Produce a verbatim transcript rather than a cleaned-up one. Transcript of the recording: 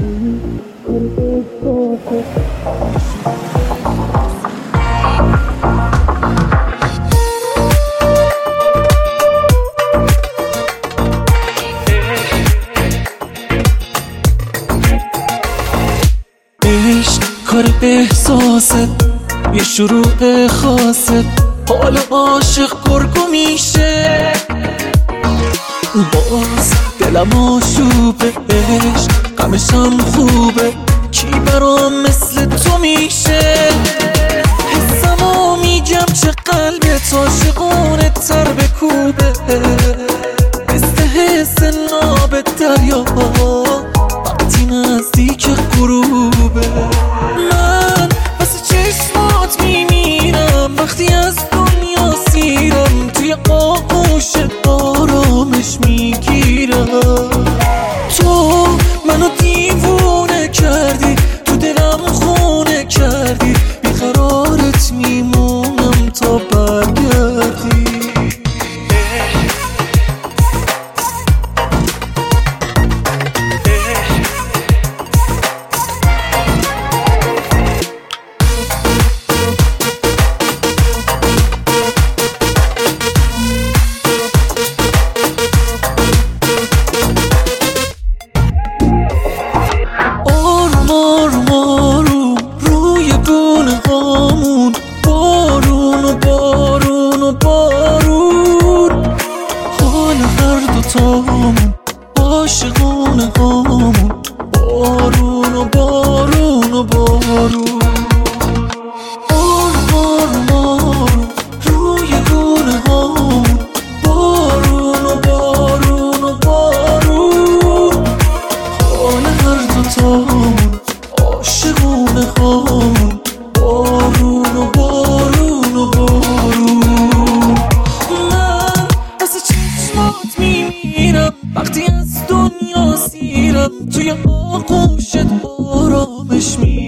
کار احساست یه شروع خاصه، حال عاشق گرگو میشه، باز دلم آشوبه، عشق غمشم خوبه، کی برام مثل تو میشه؟ حسمو میگم چه قلبت عاشقونه تر بکوبه، مثل حس ناب دریا وقتی نزدیک غروبه. من واسه چشمات میمیرم وقتی از دنیا سیرم، توی آغوش آرامش میگیرم. تو منو دیوونه کردی، تو دلم خونه کردی، بیقرارت میمونم تا برگردی. بارون و بارون و بارون، حال هر دوتامون عاشقونه هامون، بارون و بارون و بارون، بارون بارون روی گونه هامون، بارون و بارون و بارون، حال هر دوتامون عاشقونه هامون، بارون و بارون و بارون. من واسه چشمات میمیرم وقتی از دنیا سیرم، توی آغوشت آرامش میگیرم.